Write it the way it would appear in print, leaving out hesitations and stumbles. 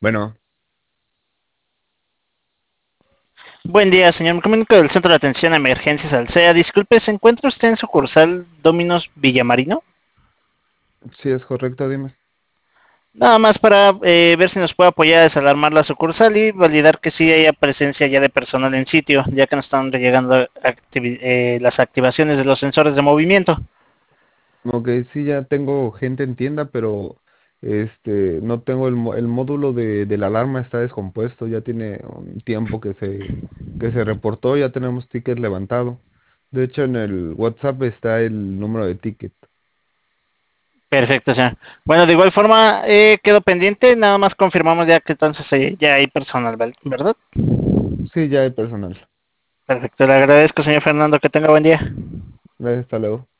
Bueno, Buen día, señor. Me comunico del Centro de Atención a Emergencias Alsea. Disculpe, ¿se encuentra usted en sucursal Dominos Villamarino? sí es correcto, dime. Nada más para ver si nos puede apoyar a desalarmar la sucursal y validar que sí haya presencia ya de personal en sitio, ya que nos están llegando las activaciones de los sensores de movimiento. Ok, sí, ya tengo gente en tienda, pero no tengo el módulo de la alarma, está descompuesto, ya tiene un tiempo que se reportó, ya tenemos ticket levantado. De hecho, en el WhatsApp está el número de ticket. Perfecto, señor. Bueno, de igual forma, quedo pendiente. Nada más confirmamos ya que entonces ya hay personal, ¿verdad? Sí, ya hay personal. Perfecto, le agradezco, señor Fernando. Que tenga buen día. Gracias, hasta luego.